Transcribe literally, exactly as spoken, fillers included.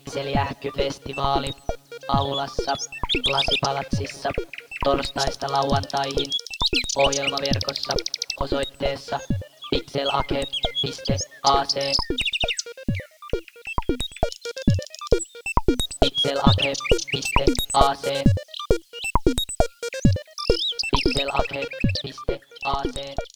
Pikseliähkyfestivaali Aulassa, Lasipalatsissa, torstaista lauantaihin, ohjelmaverkossa osoitteessa pixelake piste a c. Pixelake piste a c. Pixelake piste a c.